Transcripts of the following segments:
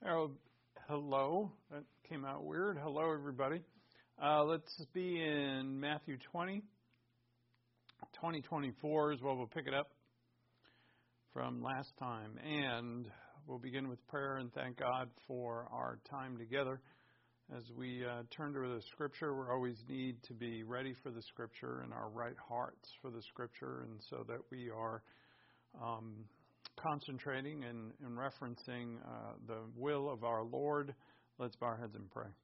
Oh, hello. That came out weird. Hello, everybody. Let's be in Matthew 20. 2024 is where we'll pick it up from last time. And we'll begin with prayer and thank God for our time together. As we turn to the Scripture, we always need to be ready for the Scripture and our right hearts for the Scripture, and so that we are concentrating and referencing the will of our Lord. Let's bow our heads and pray.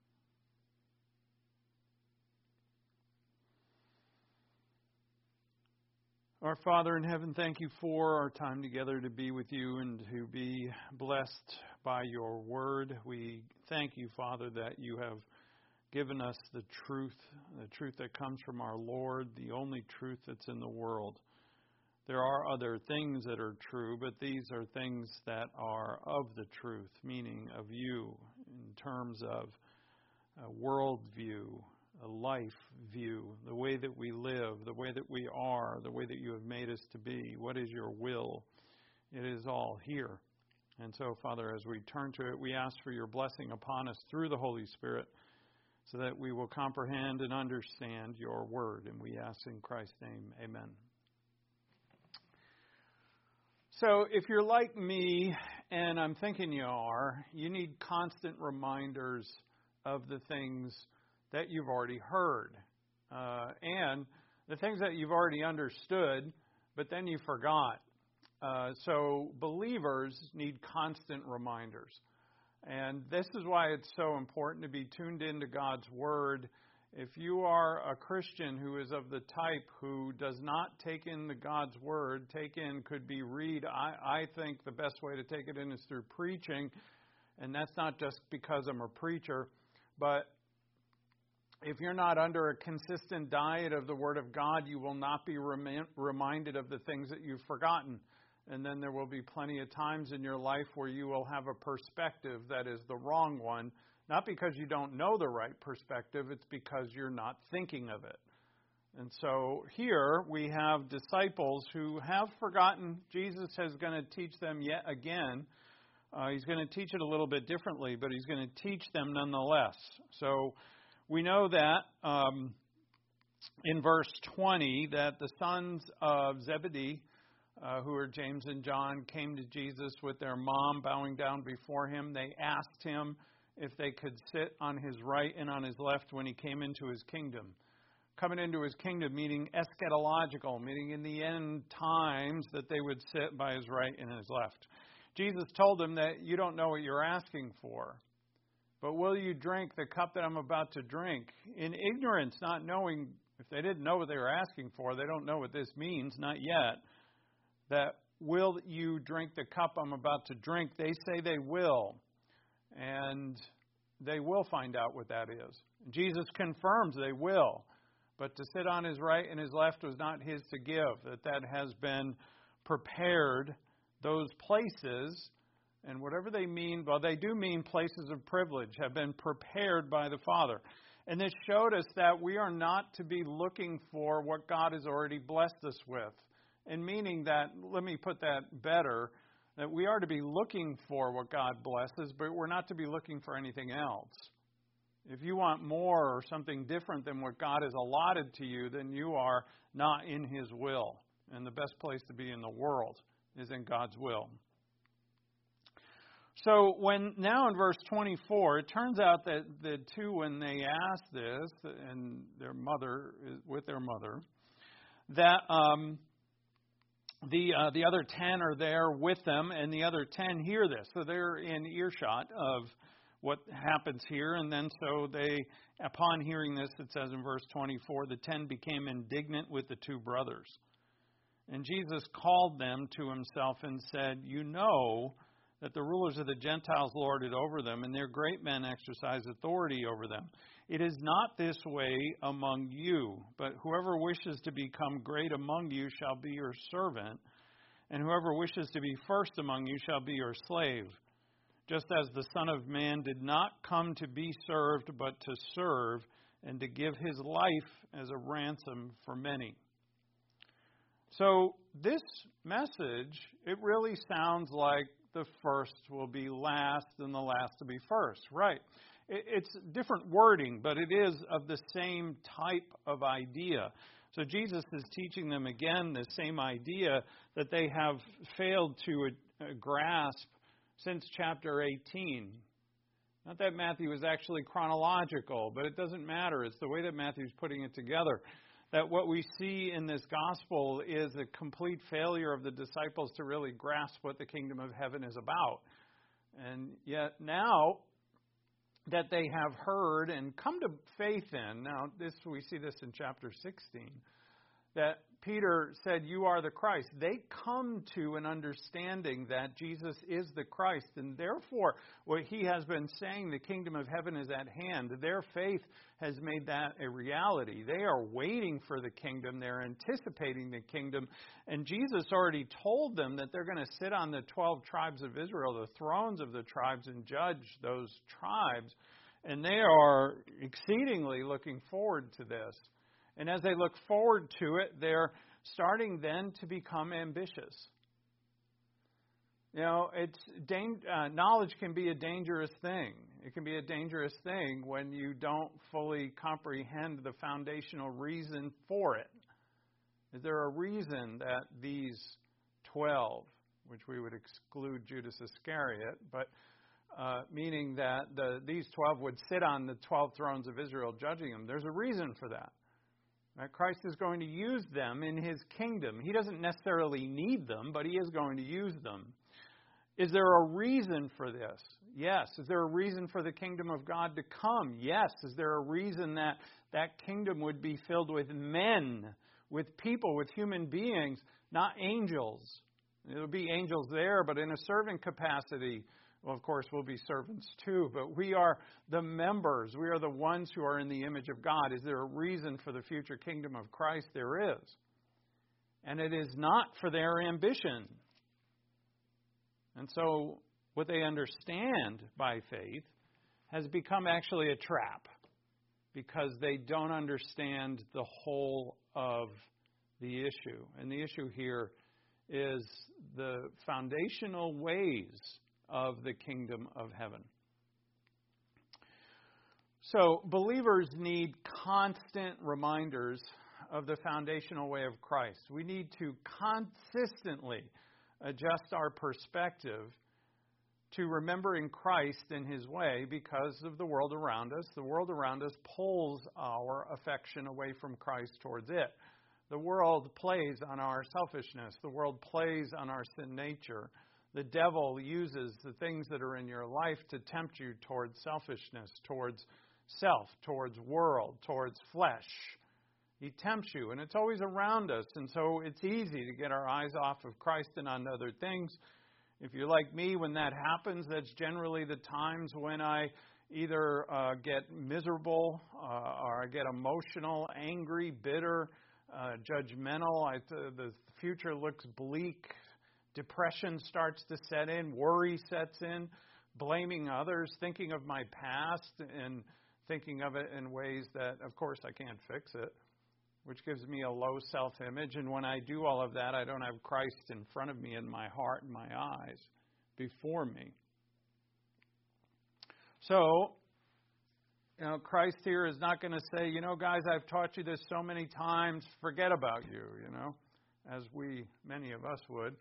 Our Father in heaven, thank you for our time together to be with you and to be blessed by your word. We thank you, Father, that you have given us the truth that comes from our Lord, the only truth that's in the world. There are other things that are true, but these are things that are of the truth, meaning of you, in terms of a worldview, a life view, the way that we live, the way that we are, the way that you have made us to be. What is your will? It is all here. And so, Father, as we turn to it, we ask for your blessing upon us through the Holy Spirit so that we will comprehend and understand your word. And we ask in Christ's name, amen. So if you're like me, and I'm thinking you are, you need constant reminders of the things that you've already heard. And the things that you've already understood, but then you forgot. So believers need constant reminders. And this is why it's so important to be tuned into God's Word. If you are a Christian who is of the type who does not take in the God's Word, take in could be read. I think the best way to take it in is through preaching. And that's not just because I'm a preacher. But if you're not under a consistent diet of the Word of God, you will not be reminded of the things that you've forgotten. And then there will be plenty of times in your life where you will have a perspective that is the wrong one. Not because you don't know the right perspective, it's because you're not thinking of it. And so here we have disciples who have forgotten. Jesus is going to teach them yet again. He's going to teach it a little bit differently, but he's going to teach them nonetheless. So we know that in verse 20 that the sons of Zebedee, who are James and John, came to Jesus with their mom bowing down before him. They asked him if they could sit on his right and on his left when he came into his kingdom. Coming into his kingdom, meaning eschatological, meaning in the end times that they would sit by his right and his left. Jesus told them that you don't know what you're asking for, but will you drink the cup that I'm about to drink? In ignorance, not knowing, if they didn't know what they were asking for, they don't know what this means, not yet, that will you drink the cup I'm about to drink? They say they will. And they will find out what that is. Jesus confirms they will. But to sit on his right and his left was not his to give. That has been prepared. Those places, and whatever they mean, well, they do mean places of privilege, have been prepared by the Father. And this showed us that we are not to be looking for what God has already blessed us with. And meaning that, let me put that better, that we are to be looking for what God blesses, but we're not to be looking for anything else. If you want more or something different than what God has allotted to you, then you are not in His will. And the best place to be in the world is in God's will. So now in verse 24, it turns out that the two, when they asked this, and their mother, that the other 10 are there with them, and the other 10 hear this. So they're in earshot of what happens here. And then so they, upon hearing this, it says in verse 24, the 10 became indignant with the two brothers. And Jesus called them to himself and said, you know that the rulers of the Gentiles lord it over them, and their great men exercise authority over them. It is not this way among you, but whoever wishes to become great among you shall be your servant, and whoever wishes to be first among you shall be your slave. Just as the Son of Man did not come to be served, but to serve, and to give his life as a ransom for many. So this message, it really sounds like the first will be last and the last to be first. Right. It's different wording, but it is of the same type of idea. So Jesus is teaching them again the same idea that they have failed to grasp since chapter 18. Not that Matthew is actually chronological, but it doesn't matter. It's the way that Matthew's putting it together. That what we see in this gospel is a complete failure of the disciples to really grasp what the kingdom of heaven is about. And yet now that they have heard and come to faith in, now we see this in chapter 16, that Peter said, "You are the Christ." They come to an understanding that Jesus is the Christ, and therefore what he has been saying, the kingdom of heaven is at hand. Their faith has made that a reality. They are waiting for the kingdom. They're anticipating the kingdom. And Jesus already told them that they're going to sit on the 12 tribes of Israel, the thrones of the tribes, and judge those tribes. And they are exceedingly looking forward to this. And as they look forward to it, they're starting then to become ambitious. You know, knowledge can be a dangerous thing. It can be a dangerous thing when you don't fully comprehend the foundational reason for it. Is there a reason that these 12, which we would exclude Judas Iscariot, but meaning that these 12 would sit on the 12 thrones of Israel judging them? There's a reason for that. Christ is going to use them in his kingdom. He doesn't necessarily need them, but he is going to use them. Is there a reason for this? Yes. Is there a reason for the kingdom of God to come? Yes. Is there a reason that that kingdom would be filled with men, with people, with human beings, not angels? There will be angels there, but in a servant capacity. Well, of course, we'll be servants too, but we are the members. We are the ones who are in the image of God. Is there a reason for the future kingdom of Christ? There is. And it is not for their ambition. And so what they understand by faith has become actually a trap because they don't understand the whole of the issue. And the issue here is the foundational ways of the kingdom of heaven. So believers need constant reminders of the foundational way of Christ. We need to consistently adjust our perspective to remembering Christ in his way because of the world around us. The world around us pulls our affection away from Christ towards it. The world plays on our selfishness. The world plays on our sin nature. The devil uses the things that are in your life to tempt you towards selfishness, towards self, towards world, towards flesh. He tempts you, and it's always around us, and so it's easy to get our eyes off of Christ and on other things. If you're like me, when that happens, that's generally the times when I either get miserable or I get emotional, angry, bitter, judgmental. The future looks bleak. Depression starts to set in, worry sets in, blaming others, thinking of my past and thinking of it in ways that, of course, I can't fix it, which gives me a low self-image. And when I do all of that, I don't have Christ in front of me in my heart and my eyes before me. So, Christ here is not going to say, guys, I've taught you this so many times, forget about you, as many of us would.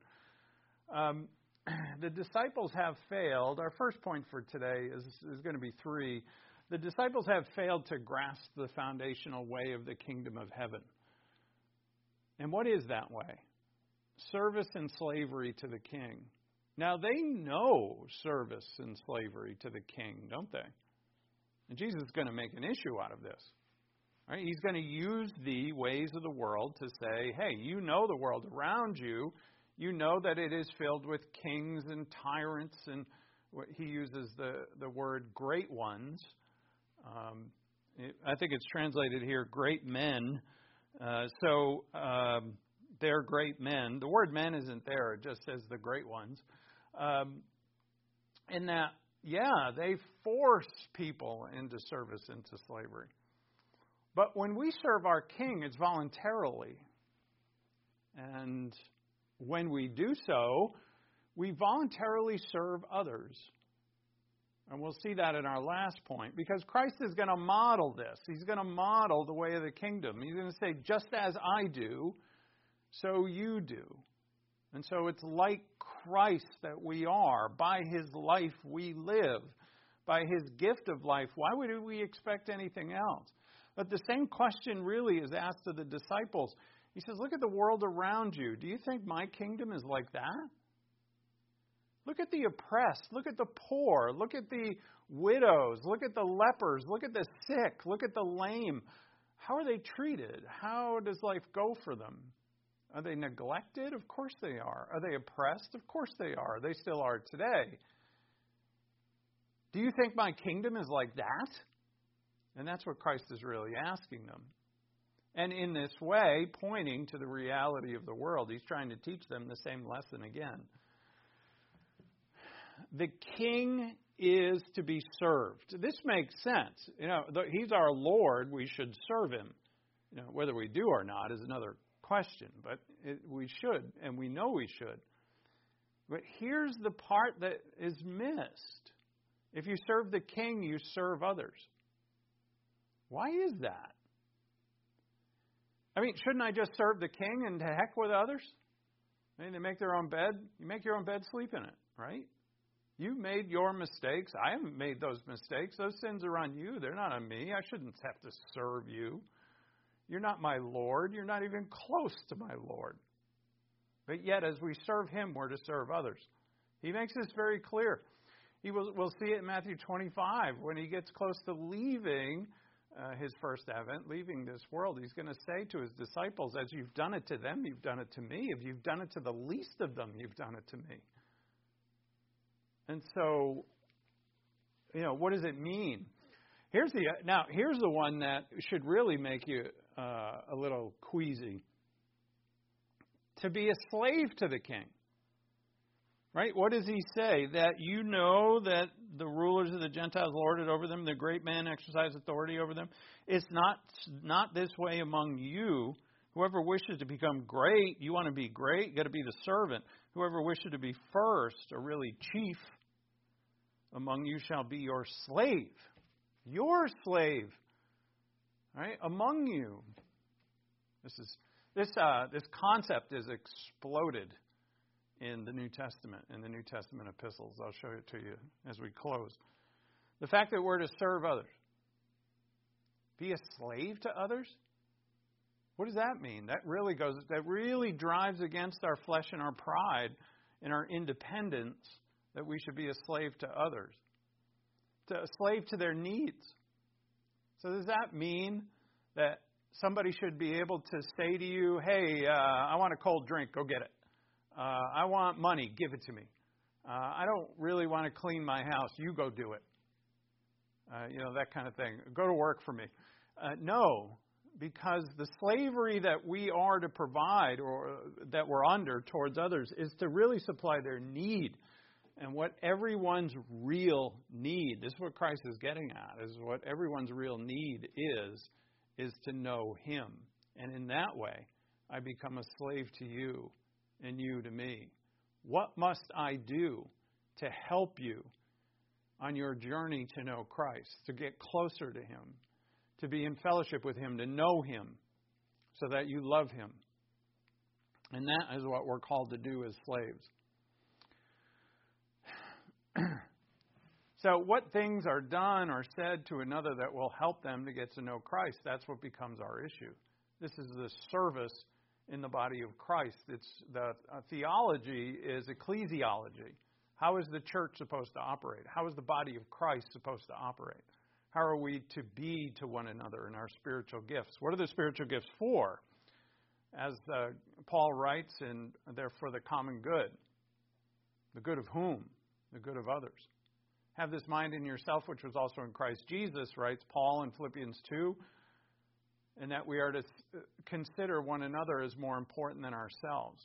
The disciples have failed. Our first point for today is going to be 3. The disciples have failed to grasp the foundational way of the kingdom of heaven. And what is that way? Service and slavery to the king. Now, they know service and slavery to the king, don't they? And Jesus is going to make an issue out of this. Right? He's going to use the ways of the world to say, hey, you know the world around you. You know that it is filled with kings and tyrants, and he uses the word great ones. I think it's translated here, great men. So they're great men. The word men isn't there. It just says the great ones. In that, they force people into service, into slavery. But when we serve our king, it's voluntarily. And when we do so, we voluntarily serve others. And we'll see that in our last point, because Christ is going to model this. He's going to model the way of the kingdom. He's going to say, just as I do, so you do. And so it's like Christ that we are. By His life we live. By His gift of life, why would we expect anything else? But the same question really is asked to the disciples. He says, look at the world around you. Do you think my kingdom is like that? Look at the oppressed. Look at the poor. Look at the widows. Look at the lepers. Look at the sick. Look at the lame. How are they treated? How does life go for them? Are they neglected? Of course they are. Are they oppressed? Of course they are. They still are today. Do you think my kingdom is like that? And that's what Christ is really asking them. And in this way, pointing to the reality of the world, He's trying to teach them the same lesson again. The king is to be served. This makes sense. He's our Lord. We should serve Him. Whether we do or not is another question, but we should, and we know we should. But here's the part that is missed. If you serve the king, you serve others. Why is that? Shouldn't I just serve the king and to heck with others? They make their own bed. You make your own bed, sleep in it, right? You made your mistakes. I haven't made those mistakes. Those sins are on you. They're not on me. I shouldn't have to serve you. You're not my Lord. You're not even close to my Lord. But yet, as we serve Him, we're to serve others. He makes this very clear. We'll see it in Matthew 25. When He gets close to leaving His first advent, leaving this world, He's going to say to His disciples, as you've done it to them, you've done it to me. If you've done it to the least of them, you've done it to me. And so, what does it mean? Here's the one that should really make you a little queasy. To be a slave to the king. Right? What does He say? That you know that the rulers of the Gentiles lord it over them, the great man exercise authority over them. It's not this way among you. Whoever wishes to become great, you want to be great, you got to be the servant. Whoever wishes to be first, or really chief, among you shall be your slave. Your slave. Right? Among you. This concept is exploded in the New Testament, in the New Testament epistles. I'll show it to you as we close. The fact that we're to serve others. Be a slave to others? What does that mean? That really drives against our flesh and our pride and our independence, that we should be a slave to others. A slave to their needs. So does that mean that somebody should be able to say to you, hey, I want a cold drink, go get it. I want money, give it to me. I don't really want to clean my house, you go do it. That kind of thing. Go to work for me. No, because the slavery that we are to provide, or that we're under towards others, is to really supply their need. And what everyone's real need, this is what Christ is getting at, is what everyone's real need is to know Him. And in that way, I become a slave to you and you to me. What must I do to help you on your journey to know Christ, to get closer to Him, to be in fellowship with Him, to know Him, so that you love Him? And that is what we're called to do as slaves. So what things are done or said to another that will help them to get to know Christ? That's what becomes our issue. This is the service in the body of Christ. It's the theology is ecclesiology. How is the church supposed to operate? How is the body of Christ supposed to operate? How are we to be to one another in our spiritual gifts? What are the spiritual gifts for? As Paul writes, they're for the common good. The good of whom? The good of others. Have this mind in yourself, which was also in Christ Jesus, writes Paul in Philippians 2, and that we are to consider one another as more important than ourselves.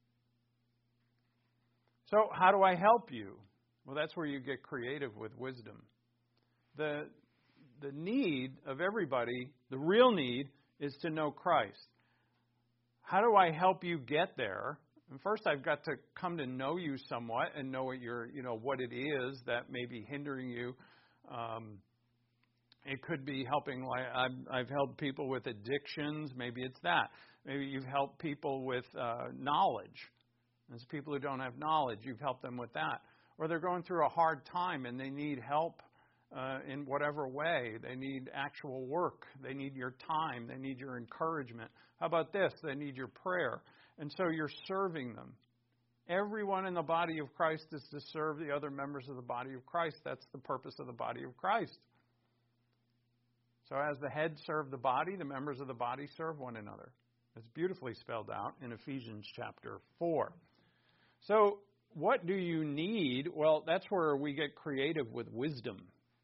So how do I help you? Well, that's where you get creative with wisdom. The need of everybody, the real need, is to know Christ. how do I help you get there? And first, I've got to come to know you somewhat and know what it is that may be hindering you. It could be helping. Like I've helped people with addictions. Maybe it's that. Maybe you've helped people with knowledge. There's people who don't have knowledge. You've helped them with that. Or they're going through a hard time and they need help in whatever way. They need actual work. They need your time. They need your encouragement. How about this? They need your prayer. And so you're serving them. Everyone in the body of Christ is to serve the other members of the body of Christ. That's the purpose of the body of Christ. So as the head serve the body, the members of the body serve one another. It's beautifully spelled out in Ephesians chapter 4. So what do you need? Well, that's where we get creative with wisdom.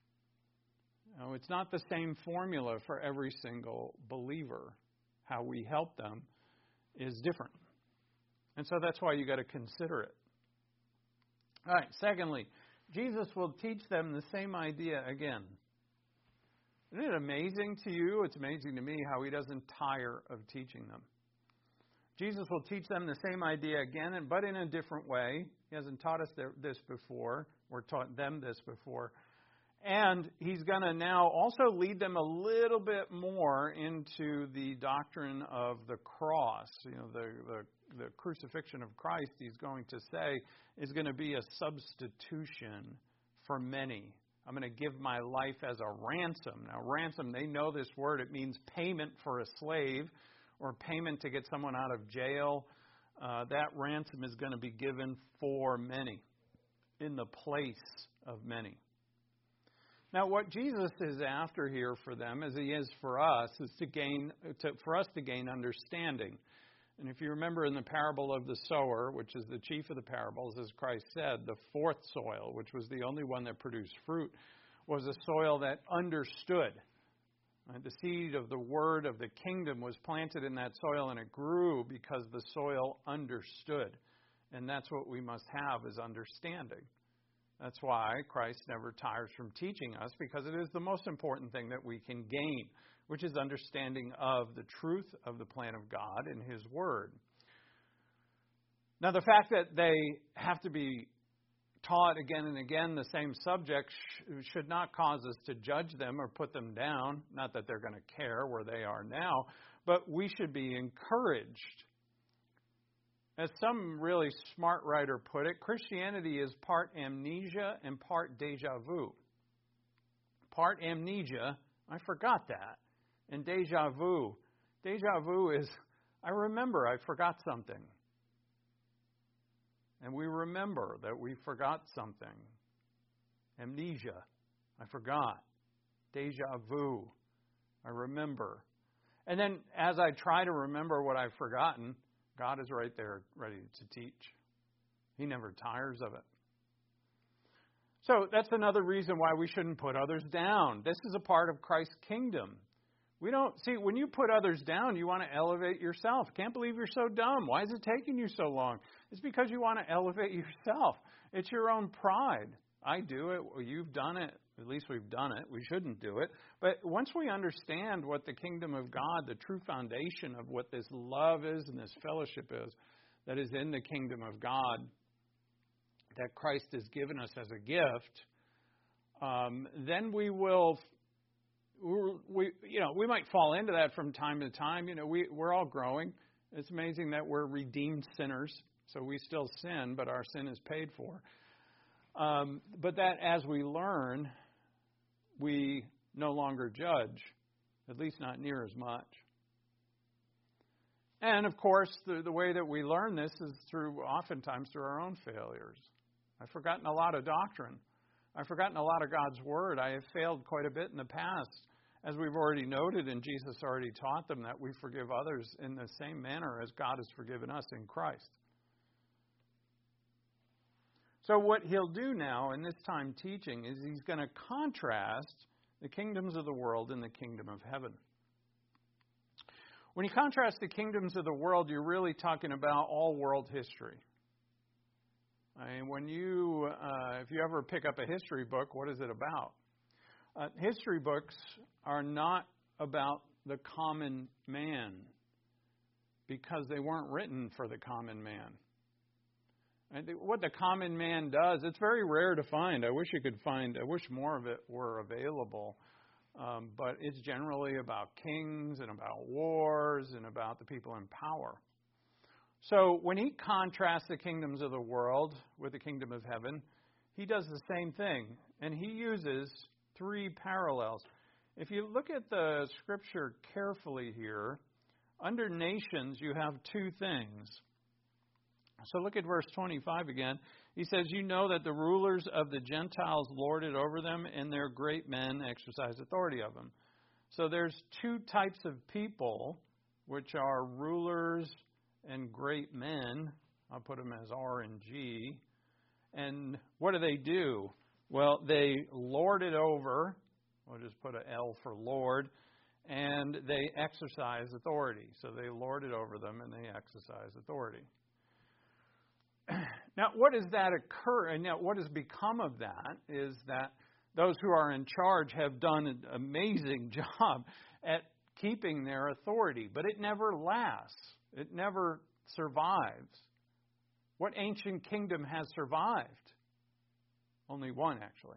It's not the same formula for every single believer. How we help them is different. And so that's why you got to consider it. All right, secondly, Jesus will teach them the same idea again. Isn't it amazing to you? It's amazing to me how he doesn't tire of teaching them. Jesus will teach them the same idea again, but in a different way. He hasn't taught us this before, or taught them this before. And he's going to now also lead them a little bit more into the doctrine of the cross. The crucifixion of Christ, he's going to say, is going to be a substitution for many. I'm going to give my life as a ransom. Now, ransom, they know this word. It means payment for a slave or payment to get someone out of jail. That ransom is going to be given for many, in the place of many. Now, what Jesus is after here for them, as he is for us, is for us to gain understanding. And if you remember in the parable of the sower, which is the chief of the parables, as Christ said, the fourth soil, which was the only one that produced fruit, was a soil that understood. The seed of the word of the kingdom was planted in that soil, and it grew because the soil understood. And that's what we must have, is understanding. That's why Christ never tires from teaching us, because it is the most important thing that we can gain, which is understanding of the truth of the plan of God in His Word. Now, the fact that they have to be taught again and again the same subject should not cause us to judge them or put them down. Not that they're going to care where they are now, but we should be encouraged. As some really smart writer put it, Christianity is part amnesia and part deja vu. Part amnesia, I forgot that. And deja vu. Deja vu is, I remember I forgot something. And we remember that we forgot something. Amnesia, I forgot. Deja vu, I remember. And then as I try to remember what I've forgotten, God is right there ready to teach. He never tires of it. So that's another reason why we shouldn't put others down. This is a part of Christ's kingdom. We don't see, when you put others down, you want to elevate yourself. Can't believe you're so dumb. Why is it taking you so long? It's because you want to elevate yourself. It's your own pride. I do it. Well, you've done it. At least we've done it. We shouldn't do it. But once we understand what the kingdom of God, the true foundation of what this love is and this fellowship is, that is in the kingdom of God, that Christ has given us as a gift, then we will, we might fall into that from time to time. We're all growing. It's amazing that we're redeemed sinners, so we still sin, but our sin is paid for. But that as we learn, we no longer judge, at least not near as much. And of course, the way that we learn this is oftentimes through our own failures. I've forgotten a lot of doctrine. I've forgotten a lot of God's Word. I have failed quite a bit in the past. As we've already noted, and Jesus already taught them, that we forgive others in the same manner as God has forgiven us in Christ. So what he'll do now in this time teaching is he's going to contrast the kingdoms of the world and the kingdom of heaven. When you contrast the kingdoms of the world, you're really talking about all world history. I mean, if you ever pick up a history book, what is it about? History books are not about the common man, because they weren't written for the common man. And what the common man does, it's very rare to find. I wish more of it were available. But it's generally about kings and about wars and about the people in power. So when he contrasts the kingdoms of the world with the kingdom of heaven, he does the same thing. And he uses 3 parallels. If you look at the scripture carefully here, under nations you have 2 things. So look at verse 25 again. He says, you know that the rulers of the Gentiles lord it over them, and their great men exercise authority of them. So there's 2 types of people, which are rulers and great men. I'll put them as R and G. And what do? Well, they lord it over. We'll just put an L for Lord. And they exercise authority. So they lord it over them and they exercise authority. Now, what does that occur? And now, what has become of that is that those who are in charge have done an amazing job at keeping their authority, but it never lasts. It never survives. What ancient kingdom has survived? Only one, actually.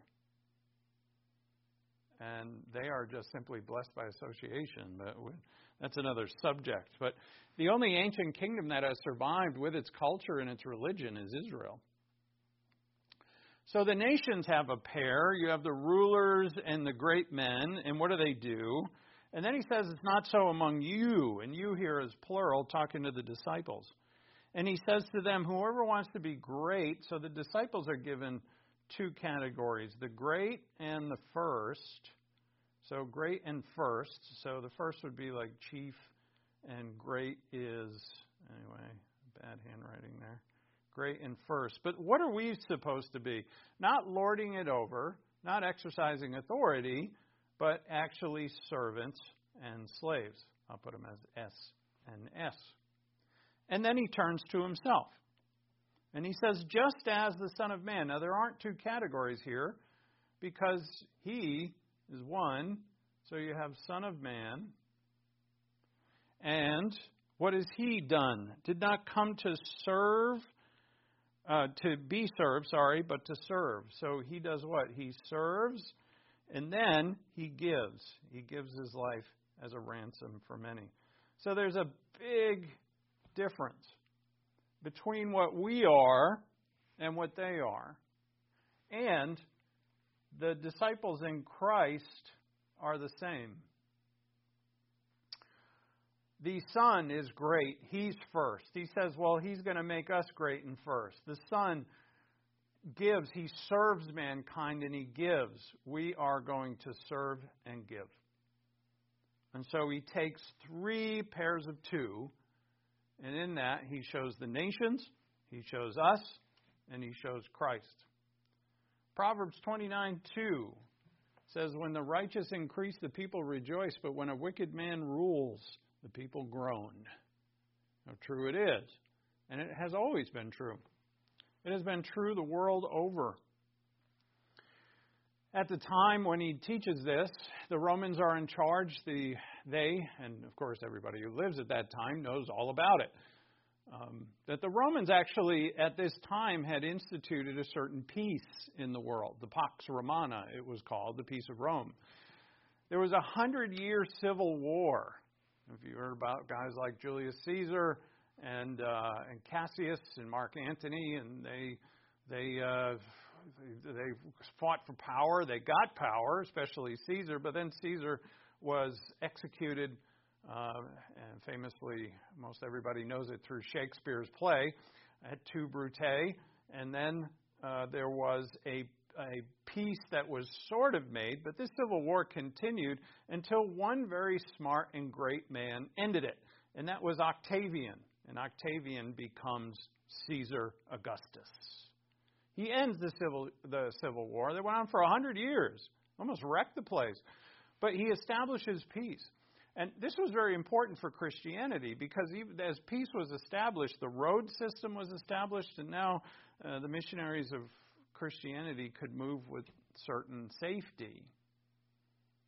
And they are just simply blessed by association. But that's another subject. But the only ancient kingdom that has survived with its culture and its religion is Israel. So the nations have a pair. You have the rulers and the great men. And what do? And then he says it's not so among you. And you here is plural, talking to the disciples. And he says to them, whoever wants to be great. So the disciples are given 2 categories, the great and the first. So great and first. So the first would be like chief, and great is, anyway, bad handwriting there. Great and first. But what are we supposed to be? Not lording it over, not exercising authority, but actually servants and slaves. I'll put them as S and S. And then he turns to himself. And he says, just as the Son of Man. Now, there aren't 2 categories here because he is one. So you have Son of Man. And what has he done? Did not come to serve, to be served, but to serve. So he does what? He serves and then he gives. He gives his life as a ransom for many. So there's a big difference between what we are and what they are. And the disciples in Christ are the same. The Son is great. He's first. He says, well, he's going to make us great and first. The Son gives. He serves mankind and he gives. We are going to serve and give. And so he takes 3 pairs of 2. And in that, he shows the nations, he shows us, and he shows Christ. Proverbs 29:2 says, when the righteous increase, the people rejoice, but when a wicked man rules, the people groan. How true it is. And it has always been true. It has been true the world over. At the time when he teaches this, the Romans are in charge. They, and of course everybody who lives at that time knows all about it. That the Romans actually at this time had instituted a certain peace in the world. The Pax Romana, it was called, the Peace of Rome. There was 100-year civil war. If you heard about guys like Julius Caesar and Cassius and Mark Antony, and they fought for power. They got power, especially Caesar, but then Caesar was executed, and famously, most everybody knows it through Shakespeare's play, at Tu Brute, and then there was a peace that was sort of made, but this civil war continued until one very smart and great man ended it, and that was Octavian, and Octavian becomes Caesar Augustus. He ends the civil war. That went on for 100 years. Almost wrecked the place. But he establishes peace. And this was very important for Christianity because even as peace was established, the road system was established, and now the missionaries of Christianity could move with certain safety.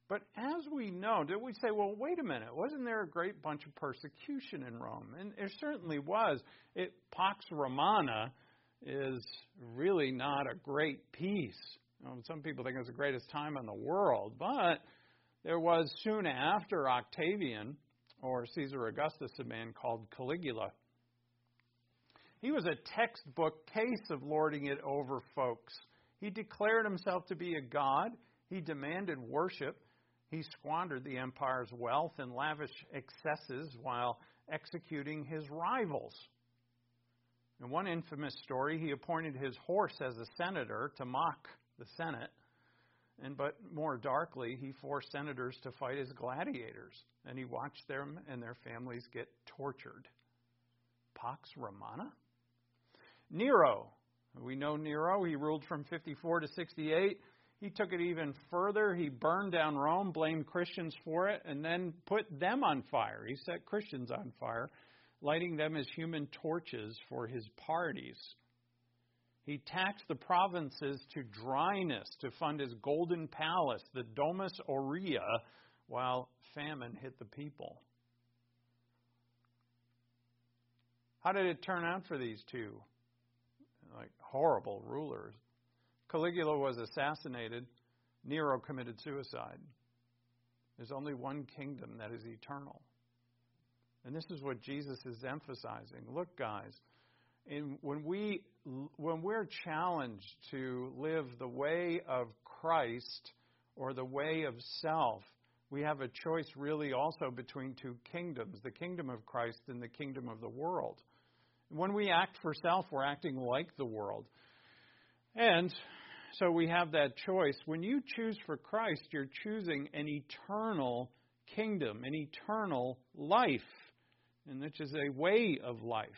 But as we know, did we say, well, wait a minute, wasn't there a great bunch of persecution in Rome? And there certainly was. Pax Romana is really not a great peace. Some people think it was the greatest time in the world, but there was soon after Octavian, or Caesar Augustus, a man called Caligula. He was a textbook case of lording it over folks. He declared himself to be a god. He demanded worship. He squandered the empire's wealth in lavish excesses while executing his rivals. In one infamous story, he appointed his horse as a senator to mock the Senate. But more darkly, he forced senators to fight as gladiators. And he watched them and their families get tortured. Pax Romana? Nero. We know Nero. He ruled from 54 to 68. He took it even further. He burned down Rome, blamed Christians for it, and then put them on fire. He set Christians on fire, lighting them as human torches for his parties. He taxed the provinces to dryness to fund his golden palace, the Domus Aurea, while famine hit the people. How did it turn out for these two horrible rulers? Caligula was assassinated. Nero committed suicide. There's only one kingdom that is eternal. And this is what Jesus is emphasizing. Look, guys, when we're challenged to live the way of Christ or the way of self, we have a choice really also between two kingdoms, the kingdom of Christ and the kingdom of the world. When we act for self, we're acting like the world. And so we have that choice. When you choose for Christ, you're choosing an eternal kingdom, an eternal life, and which is a way of life.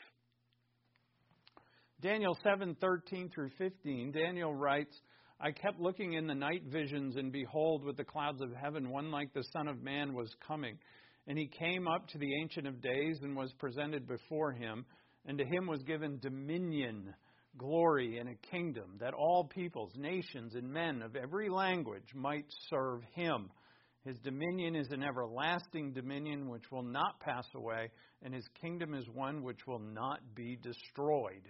Daniel 7:13 through 15, Daniel writes, I kept looking in the night visions, and behold, with the clouds of heaven, one like the Son of Man was coming. And he came up to the Ancient of Days and was presented before him, and to him was given dominion, glory, and a kingdom, that all peoples, nations, and men of every language might serve him. His dominion is an everlasting dominion which will not pass away, and his kingdom is one which will not be destroyed.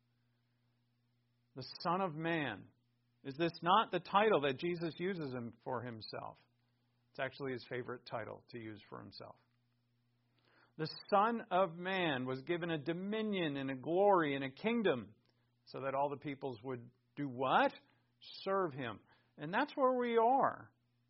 The Son of Man. Is this not the title that Jesus uses him for himself? It's actually his favorite title to use for himself. The Son of Man was given a dominion and a glory and a kingdom so that all the peoples would do what? Serve him. And that's where we are.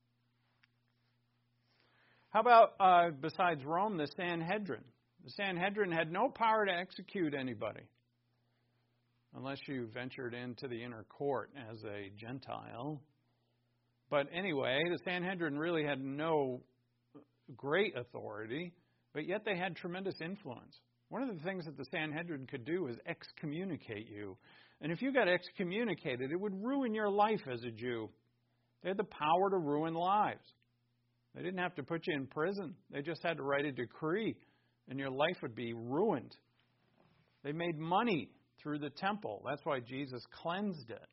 How about, besides Rome, the Sanhedrin? The Sanhedrin had no power to execute anybody unless you ventured into the inner court as a Gentile. But anyway, the Sanhedrin really had no great authority, but yet they had tremendous influence. One of the things that the Sanhedrin could do is excommunicate you. And if you got excommunicated, it would ruin your life as a Jew. They had the power to ruin lives. They didn't have to put you in prison. They just had to write a decree, and your life would be ruined. They made money through the temple. That's why Jesus cleansed it.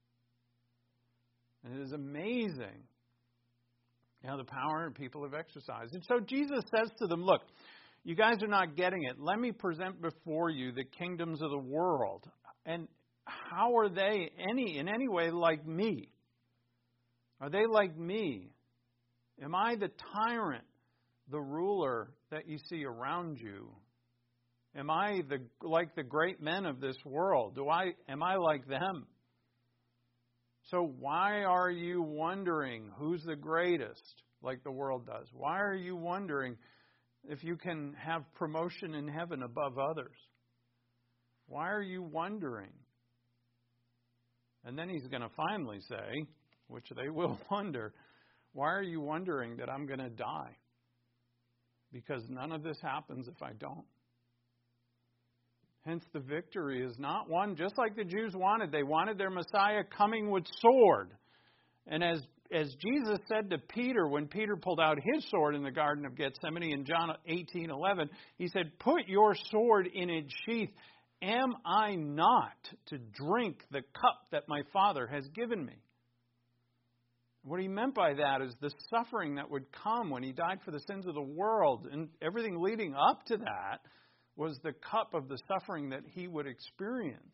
And it is amazing how the power people have exercised. And so Jesus says to them, look, you guys are not getting it. Let me present before you the kingdoms of the world. And how are they in any way like me? Are they like me? Am I the tyrant, the ruler that you see around you? Am I like the great men of this world? Am I like them? So why are you wondering who's the greatest, like the world does? Why are you wondering if you can have promotion in heaven above others? Why are you wondering? And then he's going to finally say, which they will wonder, why are you wondering that I'm going to die? Because none of this happens if I don't. Hence, the victory is not won just like the Jews wanted. They wanted their Messiah coming with sword. And as Jesus said to Peter, when Peter pulled out his sword in the Garden of Gethsemane in John 18:11, he said, put your sword in its sheath. Am I not to drink the cup that my Father has given me? What he meant by that is the suffering that would come when he died for the sins of the world, and everything leading up to that was the cup of the suffering that he would experience.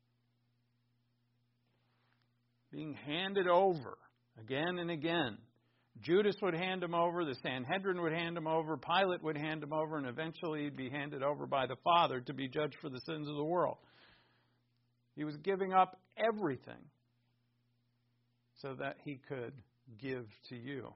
Being handed over again and again. Judas would hand him over, the Sanhedrin would hand him over, Pilate would hand him over, and eventually he'd be handed over by the Father to be judged for the sins of the world. He was giving up everything so that he could give to you.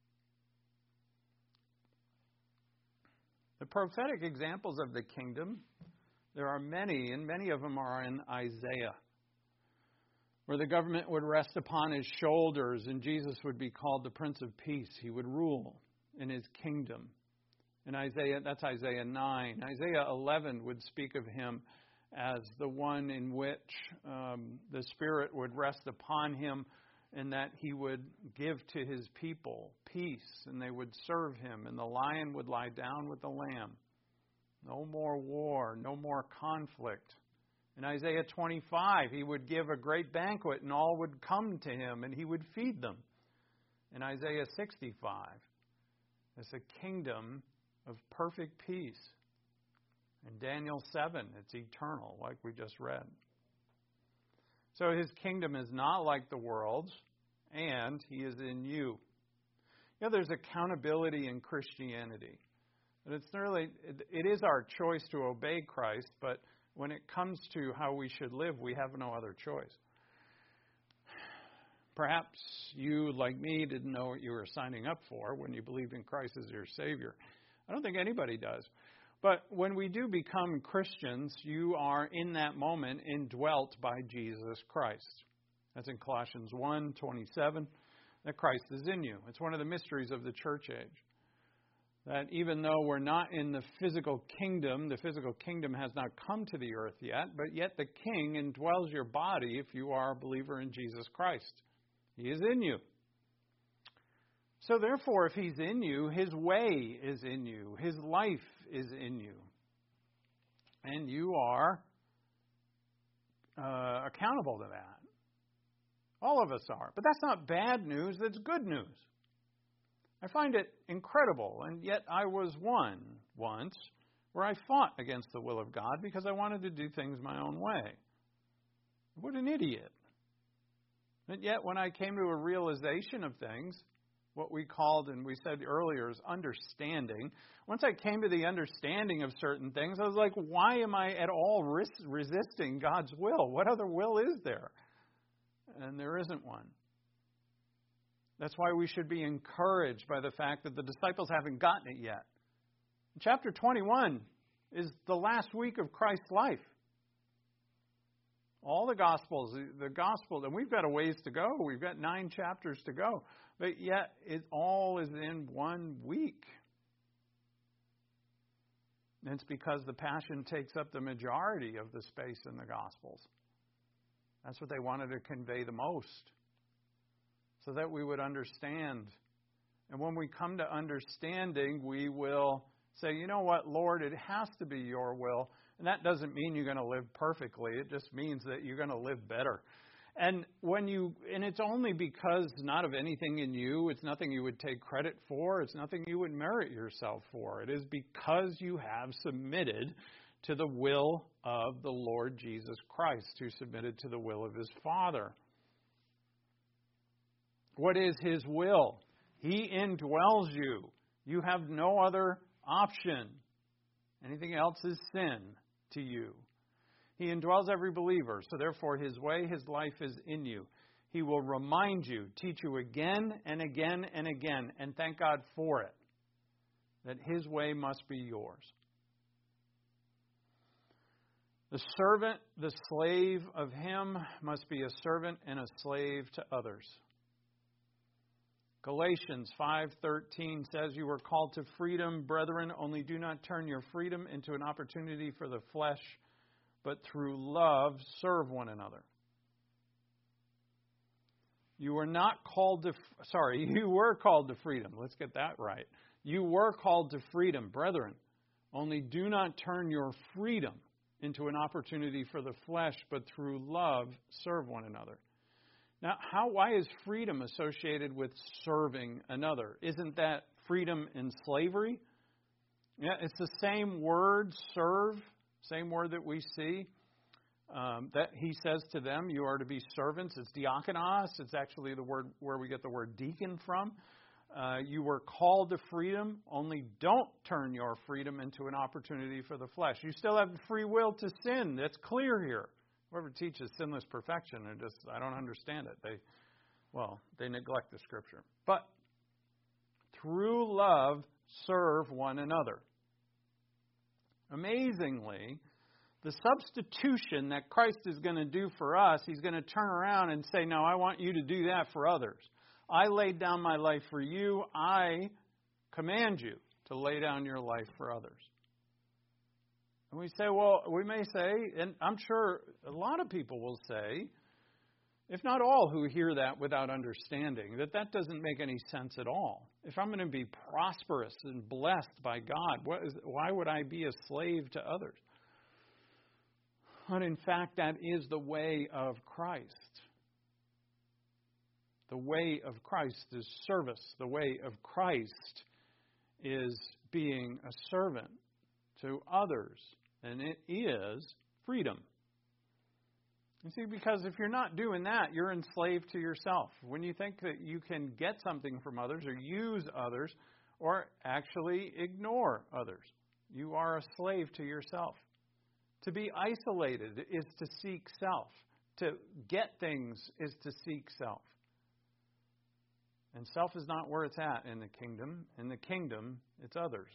The prophetic examples of the kingdom, there are many, and many of them are in Isaiah, where the government would rest upon his shoulders and Jesus would be called the Prince of Peace. He would rule in his kingdom. In Isaiah, that's Isaiah 9. Isaiah 11 would speak of him as the one in which the Spirit would rest upon him, and that he would give to his people peace, and they would serve him, and the lion would lie down with the lamb. No more war, no more conflict. In Isaiah 25, he would give a great banquet, and all would come to him, and he would feed them. In Isaiah 65, it's a kingdom of perfect peace. In Daniel 7, it's eternal, like we just read. So his kingdom is not like the world's, and he is in you. You know, there's accountability in Christianity. And it is our choice to obey Christ, but when it comes to how we should live, we have no other choice. Perhaps you, like me, didn't know what you were signing up for when you believed in Christ as your Savior. I don't think anybody does. But when we do become Christians, you are in that moment indwelt by Jesus Christ. That's in Colossians 1:27, that Christ is in you. It's one of the mysteries of the church age. That even though we're not in the physical kingdom has not come to the earth yet, but yet the King indwells your body if you are a believer in Jesus Christ. He is in you. So therefore, if he's in you, his way is in you. His life is in you. And you are accountable to that. All of us are. But that's not bad news, that's good news. I find it incredible, and yet I was one once where I fought against the will of God because I wanted to do things my own way. What an idiot. And yet when I came to a realization of things, what we called, and we said earlier, is understanding. Once I came to the understanding of certain things, I was like, why am I at all resisting God's will? What other will is there? And there isn't one. That's why we should be encouraged by the fact that the disciples haven't gotten it yet. Chapter 21 is the last week of Christ's life. All the Gospels, and we've got a ways to go. We've got 9 chapters to go. But yet, it all is in 1 week. And it's because the Passion takes up the majority of the space in the Gospels. That's what they wanted to convey the most, so that we would understand. And when we come to understanding, we will say, you know what, Lord, it has to be your will. And that doesn't mean you're going to live perfectly. It just means that you're going to live better. And it's only because not of anything in you, it's nothing you would take credit for, it's nothing you would merit yourself for. It is because you have submitted to the will of the Lord Jesus Christ, who submitted to the will of his Father. What is his will? He indwells you. You have no other option. Anything else is sin to you. He indwells every believer, so therefore his way, his life is in you. He will remind you, teach you again and again and again, and thank God for it, that his way must be yours. The servant, the slave of him, must be a servant and a slave to others. Galatians 5:13 says, you were called to freedom, brethren, only do not turn your freedom into an opportunity for the flesh, but through love serve one another. You were called to freedom. Let's get that right. You were called to freedom, brethren. Only do not turn your freedom into an opportunity for the flesh, but through love serve one another. Now, why is freedom associated with serving another? Isn't that freedom in slavery? Yeah, it's the same word, serve, same word that we see. That he says to them, you are to be servants. It's diakonos. It's actually the word where we get the word deacon from. You were called to freedom. Only don't turn your freedom into an opportunity for the flesh. You still have the free will to sin. That's clear here. Whoever teaches sinless perfection, I don't understand it. They neglect the Scripture. But through love, serve one another. Amazingly, the substitution that Christ is going to do for us, he's going to turn around and say, no, I want you to do that for others. I laid down my life for you. I command you to lay down your life for others. And we may say, and I'm sure a lot of people will say, if not all who hear that without understanding, that doesn't make any sense at all. If I'm going to be prosperous and blessed by God, why would I be a slave to others? But in fact, that is the way of Christ. The way of Christ is service. The way of Christ is being a servant to others. And it is freedom. You see, because if you're not doing that, you're enslaved to yourself. When you think that you can get something from others or use others or actually ignore others, you are a slave to yourself. To be isolated is to seek self. To get things is to seek self. And self is not where it's at in the kingdom. In the kingdom, it's others.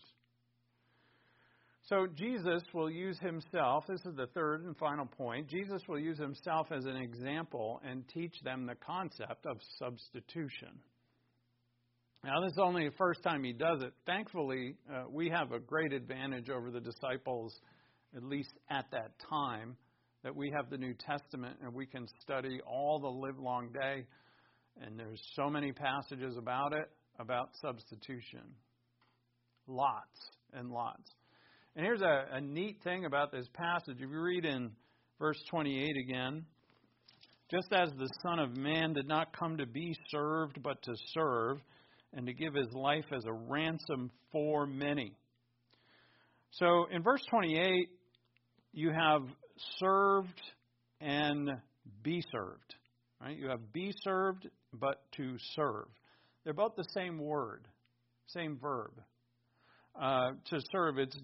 So Jesus will use himself. This is the third and final point. Jesus will use himself as an example and teach them the concept of substitution. Now, this is only the first time he does it. Thankfully, we have a great advantage over the disciples, at least at that time, that we have the New Testament and we can study all the livelong day. And there's so many passages about it, about substitution. Lots and lots. And here's a neat thing about this passage. If you read in verse 28 again, just as the Son of Man did not come to be served, but to serve, and to give his life as a ransom for many. So in verse 28, you have served and be served. Right? You have be served, but to serve. They're both the same word, same verb. To serve, it's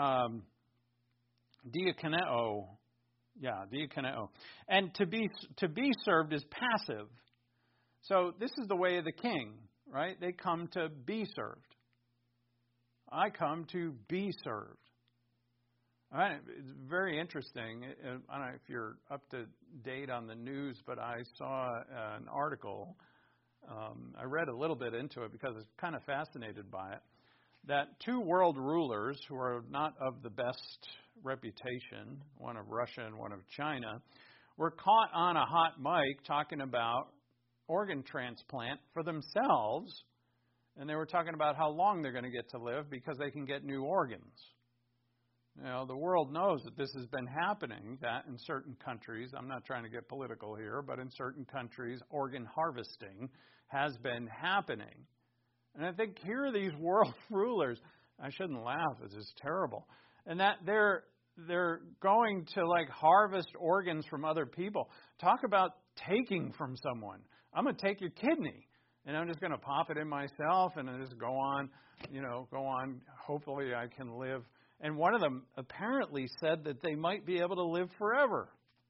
diakoneo. Yeah, diakoneo. And to be served is passive. So this is the way of the king, right? They come to be served. I come to be served. All right, it's very interesting. I don't know if you're up to date on the news, but I saw an article. I read a little bit into it because I was kind of fascinated by it. That two world rulers who are not of the best reputation, one of Russia and one of China, were caught on a hot mic talking about organ transplant for themselves. And they were talking about how long they're going to get to live because they can get new organs. Now, the world knows that this has been happening, that in certain countries, I'm not trying to get political here, but in certain countries, organ harvesting has been happening. And I think here are these world rulers. I shouldn't laugh. This is terrible. And that they're going to harvest organs from other people. Talk about taking from someone. I'm going to take your kidney, and I'm just going to pop it in myself, and I just go on. Hopefully I can live. And one of them apparently said that they might be able to live forever.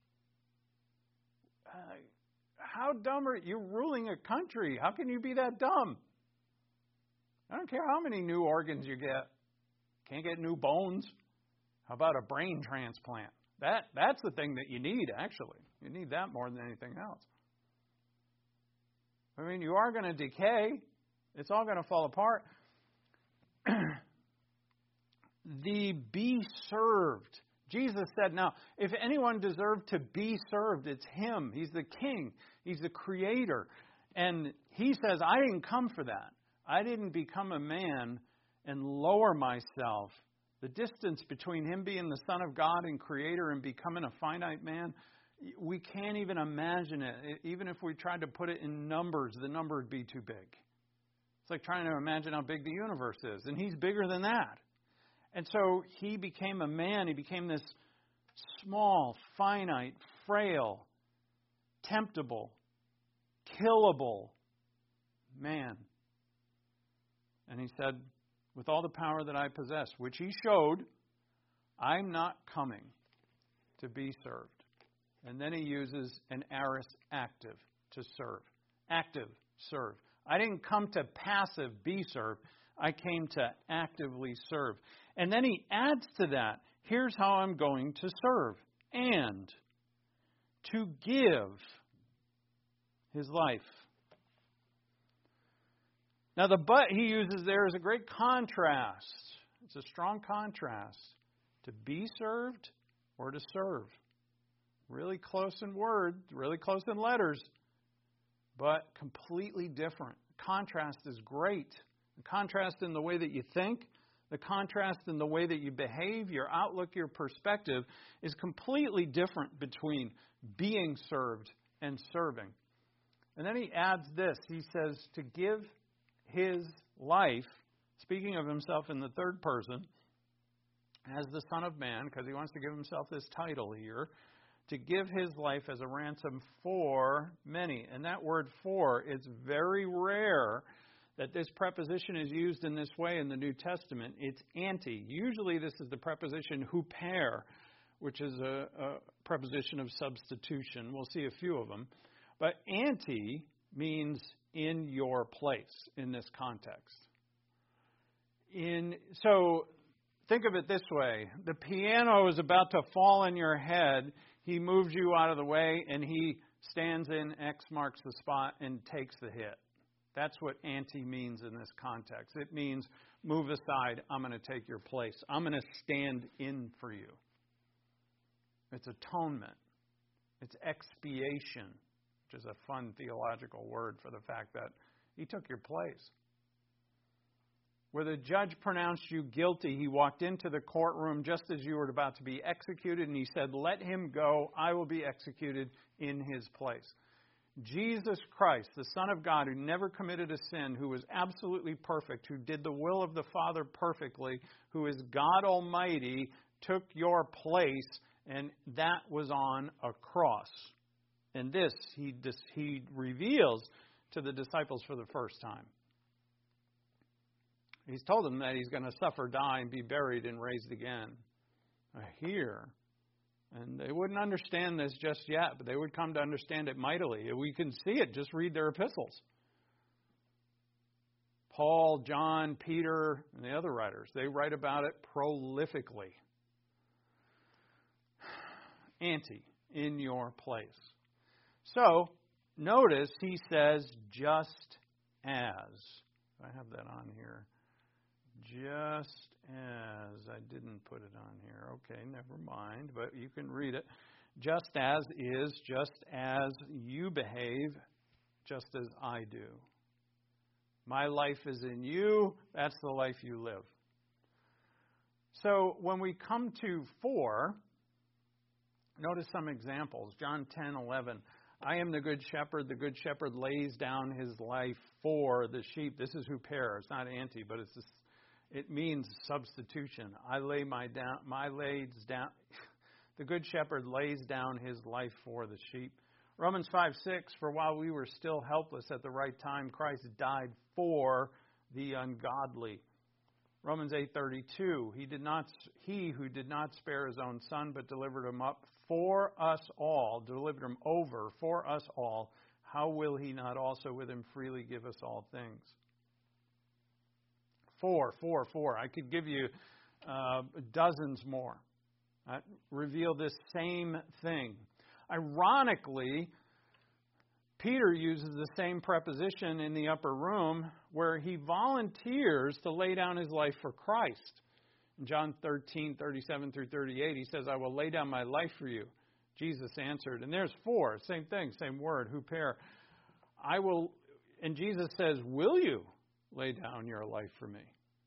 How dumb are you? You're ruling a country. How can you be that dumb? I don't care how many new organs you get. Can't get new bones. How about a brain transplant? That's the thing that you need, actually. You need that more than anything else. I mean, you are going to decay. It's all going to fall apart. The be served. Jesus said, now, if anyone deserved to be served, it's him. He's the king. He's the creator. And he says, I didn't come for that. I didn't become a man and lower myself. The distance between him being the Son of God and creator and becoming a finite man We can't even imagine it. Even if we tried to put it in numbers, the number would be too big. It's like trying to imagine how big the universe is, and He's bigger than that. And so He became a man. He became this small, finite, frail, temptable, killable man. And He said, with all the power that I possess, which He showed, I'm not coming to be served. And then He uses an aorist active to serve. Active, serve. I didn't come to passive be served. I came to actively serve. And then He adds to that, here's how I'm going to serve. And to give His life. Now the but He uses there is a great contrast. It's a strong contrast. To be served or to serve. Really close in word, really close in letters, but completely different. Contrast is great. The contrast in the way that you think, the contrast in the way that you behave, your outlook, your perspective is completely different between being served and serving. And then He adds this. He says to give His life, speaking of Himself in the third person, as the Son of Man, because He wants to give Himself this title here, to give His life as a ransom for many. And that word for, it's very rare that this preposition is used in this way in the New Testament. It's anti. Usually this is the preposition huper, which is a preposition of substitution. We'll see a few of them. But anti means in your place in this context. So think of it this way. The piano is about to fall on your head. He moves you out of the way, and He stands in X marks the spot and takes the hit. That's what anti means in this context. It means move aside. I'm going to take your place. I'm going to stand in for you. It's atonement. It's expiation, which is a fun theological word for the fact that He took your place. Where the judge pronounced you guilty, He walked into the courtroom just as you were about to be executed, and He said, let him go. I will be executed in his place. Jesus Christ, the Son of God, who never committed a sin, who was absolutely perfect, who did the will of the Father perfectly, who is God Almighty, took your place, and that was on a cross. And this He reveals to the disciples for the first time. He's told them that He's going to suffer, die, and be buried and raised again. Here. And they wouldn't understand this just yet, but they would come to understand it mightily. We can see it. Just read their epistles. Paul, John, Peter, and the other writers, they write about it prolifically. Anti, in your place. So, notice He says, just as. I have that on here. Just as. I didn't put it on here. Okay, never mind, but you can read it. Just as is, just as you behave, just as I do. My life is in you. That's the life you live. So when we come to 4, notice some examples. John 10:11. I am the good shepherd. The good shepherd lays down his life for the sheep. This is huper. It's not anti, but it means substitution. The good shepherd lays down his life for the sheep. Romans 5:6. For while we were still helpless at the right time, Christ died for the ungodly. Romans 8:32. He who did not spare His own Son, but delivered Him up for us all, delivered Him over for us all, how will He not also with Him freely give us all things? 4. I could give you dozens more. Reveal this same thing. Ironically, Peter uses the same preposition in the upper room where he volunteers to lay down his life for Christ. In John 13:37 through 38, he says, I will lay down my life for you. Jesus answered. And there's 4, same thing, same word, huper. I will, and Jesus says, will you lay down your life for me?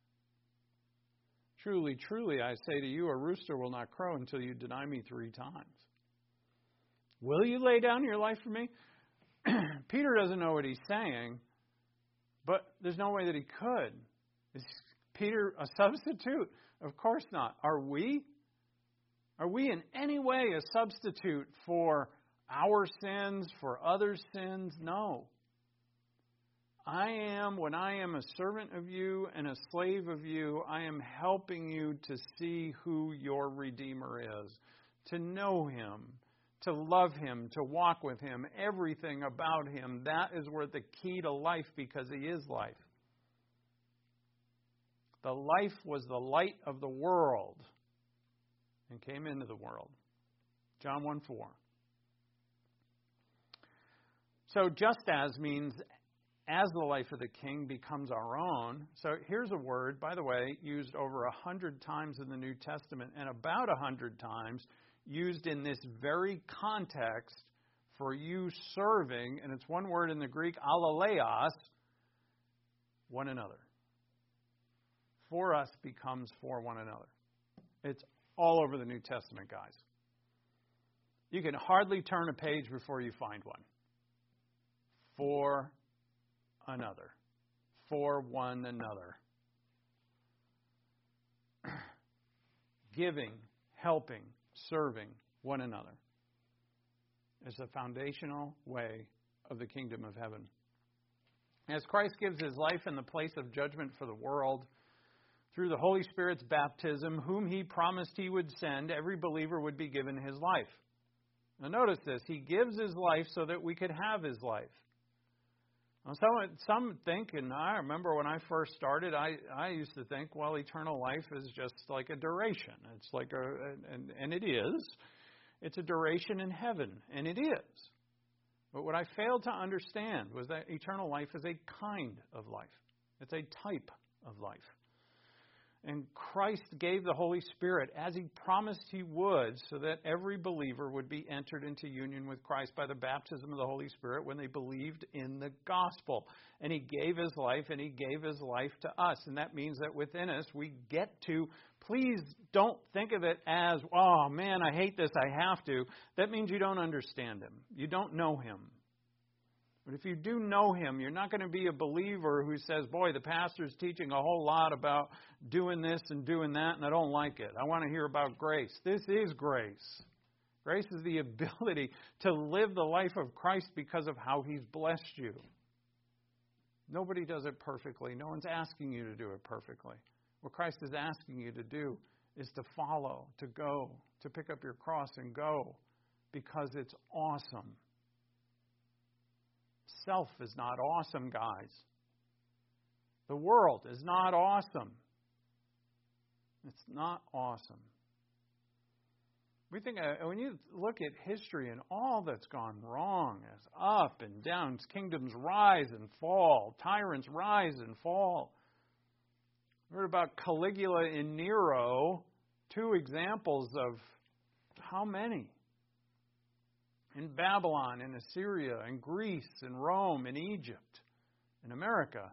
Truly, truly, I say to you, a rooster will not crow until you deny me 3 times. Will you lay down your life for me? Peter doesn't know what he's saying, but there's no way that he could. Is Peter a substitute? Of course not. Are we? Are we in any way a substitute for our sins, for others' sins? No. When I am a servant of you and a slave of you, I am helping you to see who your Redeemer is, to know Him, to love Him, to walk with Him, everything about Him. That is where the key to life, because He is life. The life was the light of the world and came into the world. John 1:4. So just as means as the life of the King becomes our own. So here's a word, by the way, used over 100 times in the New Testament and about 100 times used in this very context for you serving, and it's one word in the Greek, alaleos, one another. For us becomes for one another. It's all over the New Testament, guys. You can hardly turn a page before you find one. For another. For one another. Giving, helping, serving one another is the foundational way of the kingdom of heaven. As Christ gives His life in the place of judgment for the world, through the Holy Spirit's baptism, whom He promised He would send, every believer would be given His life. Now notice this. He gives His life so that we could have His life. Now, some think, and I remember when I first started, I used to think, well, eternal life is just like a duration. It's like and it is. It's a duration in heaven, and it is. But what I failed to understand was that eternal life is a kind of life. It's a type of life. And Christ gave the Holy Spirit as He promised He would, so that every believer would be entered into union with Christ by the baptism of the Holy Spirit when they believed in the gospel. And He gave His life, and He gave His life to us. And that means that within us we get to, please don't think of it as, oh man, I hate this, I have to. That means you don't understand Him. You don't know Him. But if you do know Him, you're not going to be a believer who says, boy, the pastor's teaching a whole lot about doing this and doing that, and I don't like it. I want to hear about grace. This is grace. Grace is the ability to live the life of Christ because of how He's blessed you. Nobody does it perfectly. No one's asking you to do it perfectly. What Christ is asking you to do is to follow, to go, to pick up your cross and go, because it's awesome. Self is not awesome, guys. The world is not awesome. It's not awesome. We think, when you look at history and all that's gone wrong, as up and down, kingdoms rise and fall, tyrants rise and fall. We heard about Caligula and Nero, two examples of how many? In Babylon, in Assyria, in Greece, in Rome, in Egypt, in America.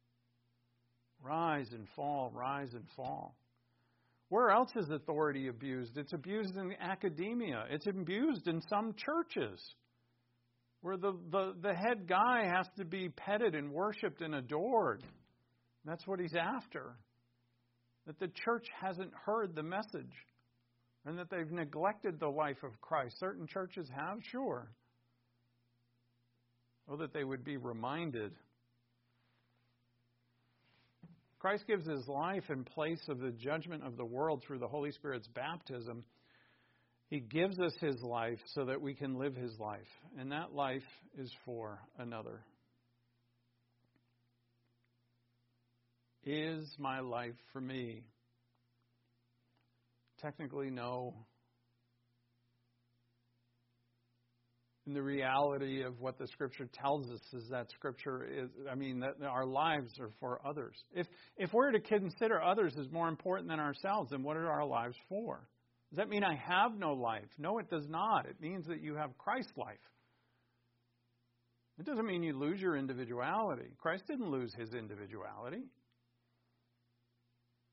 Rise and fall, rise and fall. Where else is authority abused? It's abused in academia. It's abused in some churches where the head guy has to be petted and worshipped and adored. That's what he's after. That the church hasn't heard the message. And that they've neglected the life of Christ. Certain churches have, sure. Oh, that they would be reminded. Christ gives His life in place of the judgment of the world through the Holy Spirit's baptism. He gives us His life so that we can live His life. And that life is for another. Is my life for me? Technically, no. And the reality of what the Scripture tells us is that Scripture is, that our lives are for others. If we're to consider others as more important than ourselves, then what are our lives for? Does that mean I have no life? No, it does not. It means that you have Christ's life. It doesn't mean you lose your individuality. Christ didn't lose His individuality.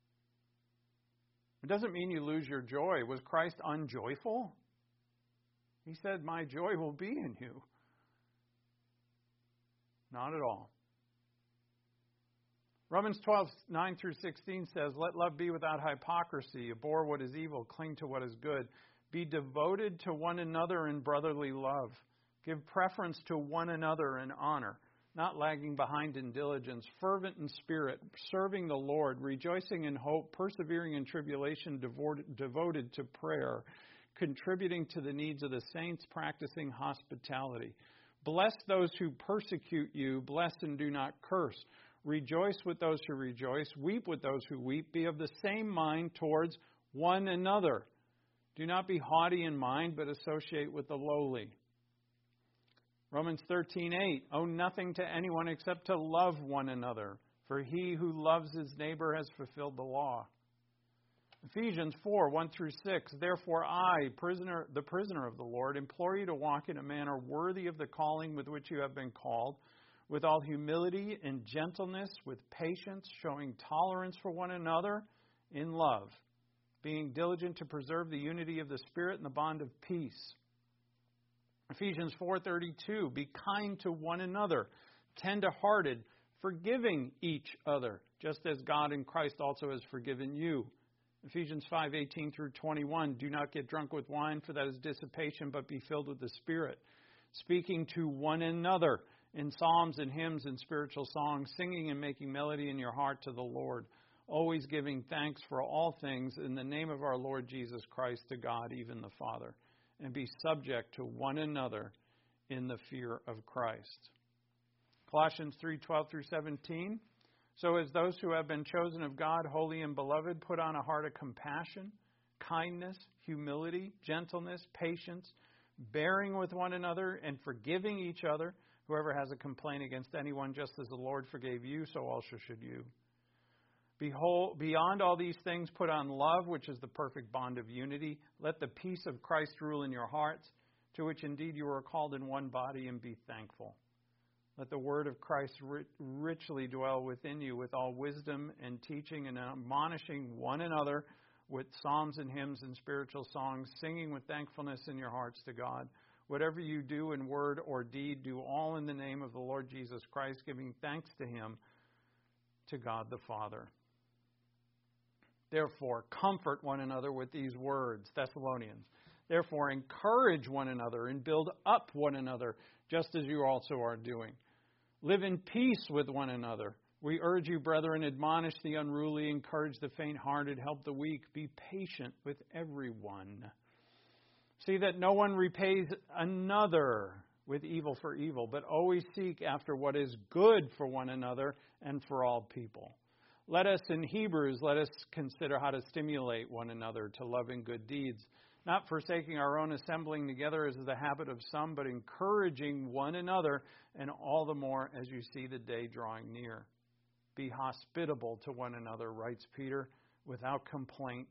It doesn't mean you lose your joy. Was Christ unjoyful? He said, my joy will be in you. Not at all. Romans 12:9-16 says, let love be without hypocrisy. Abhor what is evil. Cling to what is good. Be devoted to one another in brotherly love. Give preference to one another in honor, not lagging behind in diligence, fervent in spirit, serving the Lord, rejoicing in hope, persevering in tribulation, devoted to prayer, contributing to the needs of the saints, practicing hospitality. Bless those who persecute you. Bless and do not curse. Rejoice with those who rejoice. Weep with those who weep. Be of the same mind towards one another. Do not be haughty in mind, but associate with the lowly. Romans 13:8, owe nothing to anyone except to love one another, for he who loves his neighbor has fulfilled the law. Ephesians 4:1-6, therefore I, the prisoner of the Lord, implore you to walk in a manner worthy of the calling with which you have been called, with all humility and gentleness, with patience, showing tolerance for one another in love, being diligent to preserve the unity of the Spirit in the bond of peace. Ephesians 4:32, be kind to one another, tender-hearted, forgiving each other, just as God in Christ also has forgiven you. Ephesians 5:18-21, do not get drunk with wine, for that is dissipation, but be filled with the Spirit, speaking to one another in psalms and hymns and spiritual songs, singing and making melody in your heart to the Lord, always giving thanks for all things in the name of our Lord Jesus Christ to God, even the Father, and be subject to one another in the fear of Christ. Colossians 3:12-17, so as those who have been chosen of God, holy and beloved, put on a heart of compassion, kindness, humility, gentleness, patience, bearing with one another and forgiving each other. Whoever has a complaint against anyone, just as the Lord forgave you, so also should you. Behold, beyond all these things, put on love, which is the perfect bond of unity. Let the peace of Christ rule in your hearts, to which indeed you are called in one body, and be thankful. Let the word of Christ richly dwell within you with all wisdom and teaching and admonishing one another with psalms and hymns and spiritual songs, singing with thankfulness in your hearts to God. Whatever you do in word or deed, do all in the name of the Lord Jesus Christ, giving thanks to Him, to God the Father. Therefore, comfort one another with these words, Thessalonians. Therefore, encourage one another and build up one another, just as you also are doing. Live in peace with one another. We urge you, brethren, admonish the unruly, encourage the faint-hearted, help the weak, be patient with everyone. See that no one repays another with evil for evil, but always seek after what is good for one another and for all people. Let us consider how to stimulate one another to love and good deeds, not forsaking our own assembling together as is the habit of some, but encouraging one another, and all the more as you see the day drawing near. Be hospitable to one another, writes Peter, without complaint.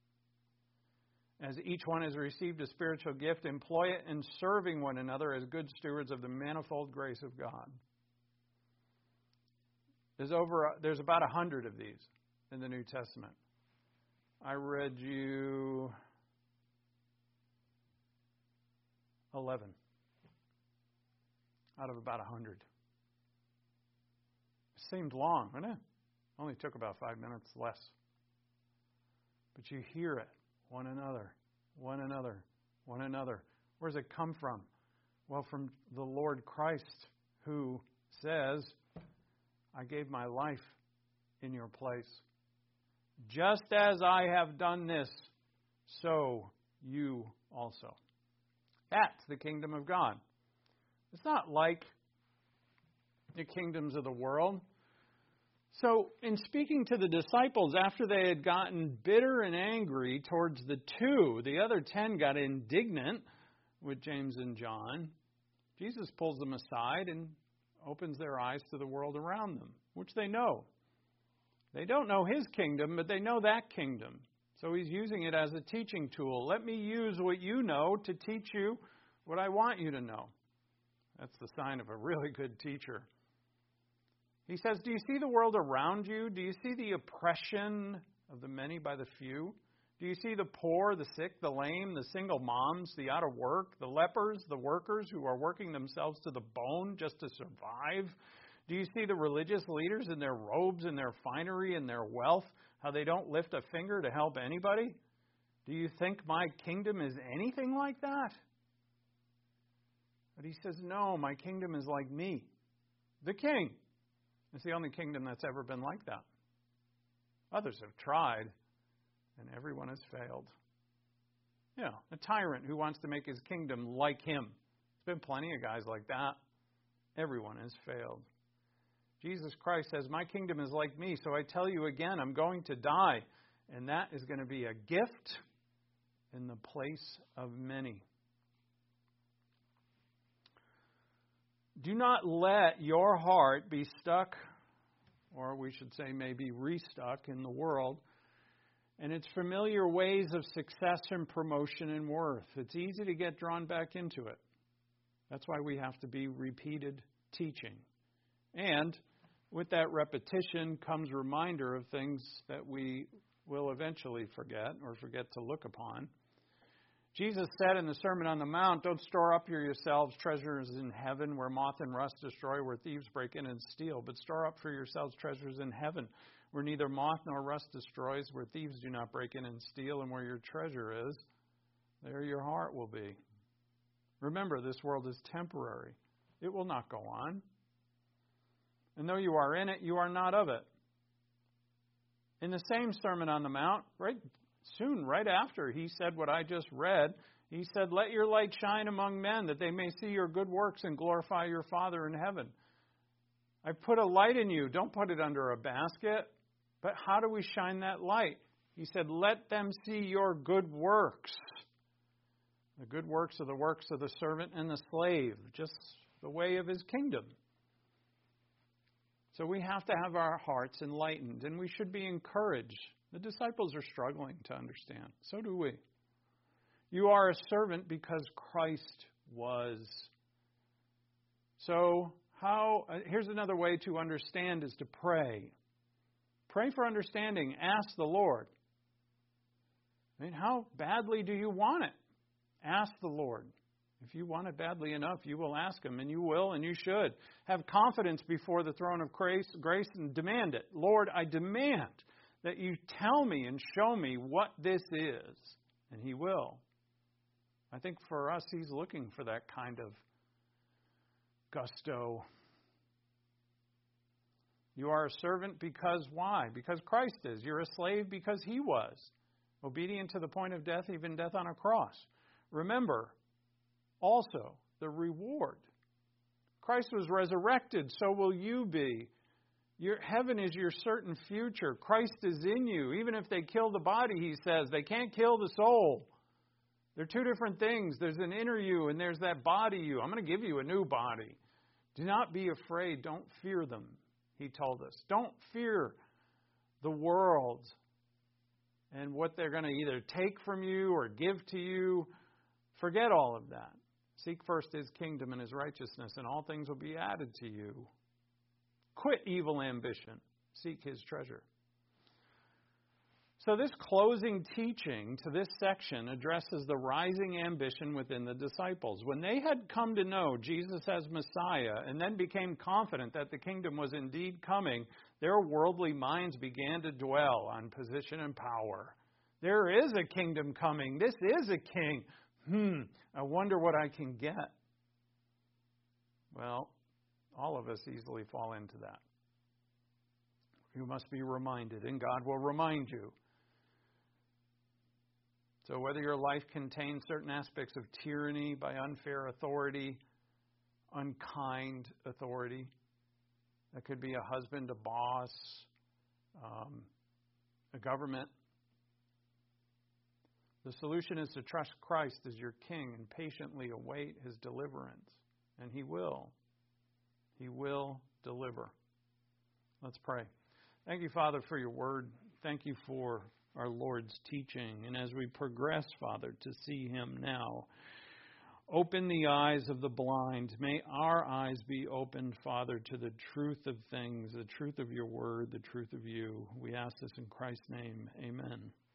As each one has received a spiritual gift, employ it in serving one another as good stewards of the manifold grace of God. There's about 100 of these in the New Testament. I read you 11 out of about 100. It seemed long, didn't it? Only took about 5 minutes less. But you hear it. One another, one another, one another. Where does it come from? Well, from the Lord Christ, who says, I gave my life in your place. Just as I have done this, so you also. That's the kingdom of God. It's not like the kingdoms of the world. So, in speaking to the disciples, after they had gotten bitter and angry towards the two, the other 10 got indignant with James and John. Jesus pulls them aside and opens their eyes to the world around them, which they know. They don't know His kingdom, but they know that kingdom. So He's using it as a teaching tool. Let me use what you know to teach you what I want you to know. That's the sign of a really good teacher. He says, do you see the world around you? Do you see the oppression of the many by the few? Do you see the poor, the sick, the lame, the single moms, the out of work, the lepers, the workers who are working themselves to the bone just to survive? Do you see the religious leaders in their robes and their finery and their wealth, how they don't lift a finger to help anybody? Do you think my kingdom is anything like that? But he says, no, my kingdom is like me, the king. It's the only kingdom that's ever been like that. Others have tried, and everyone has failed. Yeah, a tyrant who wants to make his kingdom like him. There's been plenty of guys like that. Everyone has failed. Jesus Christ says, my kingdom is like me, so I tell you again, I'm going to die. And that is going to be a gift in the place of many. Do not let your heart be stuck, or we should say maybe restuck in the world, and its familiar ways of success and promotion and worth. It's easy to get drawn back into it. That's why we have to be repeated teaching. And with that repetition comes reminder of things that we will eventually forget or forget to look upon. Jesus said in the Sermon on the Mount, don't store up for yourselves treasures in heaven where moth and rust destroy, where thieves break in and steal, but store up for yourselves treasures in heaven where neither moth nor rust destroys, where thieves do not break in and steal, and where your treasure is, there your heart will be. Remember, this world is temporary. It will not go on. And though you are in it, you are not of it. In the same Sermon on the Mount, right after he said what I just read, he said, let your light shine among men, that they may see your good works and glorify your Father in heaven. I put a light in you. Don't put it under a basket. But how do we shine that light? He said, let them see your good works. The good works are the works of the servant and the slave, just the way of his kingdom. So we have to have our hearts enlightened, and we should be encouraged. The disciples are struggling to understand. So do we. You are a servant because Christ was. So here's another way to understand is to pray. Pray for understanding. Ask the Lord. I mean, how badly do you want it? Ask the Lord. If you want it badly enough, you will ask Him, and you will, and you should. Have confidence before the throne of grace and demand it. Lord, I demand that you tell me and show me what this is, and He will. I think for us, He's looking for that kind of gusto. You are a servant because why? Because Christ is. You're a slave because He was. Obedient to the point of death, even death on a cross. Remember, also, the reward. Christ was resurrected, so will you be. Heaven is your certain future. Christ is in you. Even if they kill the body, He says, they can't kill the soul. They're two different things. There's an inner you and there's that body you. I'm going to give you a new body. Do not be afraid. Don't fear them, He told us. Don't fear the world and what they're going to either take from you or give to you. Forget all of that. Seek first His kingdom and His righteousness, and all things will be added to you. Quit evil ambition. Seek His treasure. So this closing teaching to this section addresses the rising ambition within the disciples. When they had come to know Jesus as Messiah and then became confident that the kingdom was indeed coming, their worldly minds began to dwell on position and power. There is a kingdom coming. This is a king. I wonder what I can get. Well, all of us easily fall into that. You must be reminded, and God will remind you. So whether your life contains certain aspects of tyranny by unfair authority, unkind authority, that could be a husband, a boss, a government. The solution is to trust Christ as your King and patiently await His deliverance. And He will. He will deliver. Let's pray. Thank you, Father, for your word. Thank you for our Lord's teaching. And as we progress, Father, to see Him now, open the eyes of the blind. May our eyes be opened, Father, to the truth of things, the truth of your word, the truth of you. We ask this in Christ's name. Amen.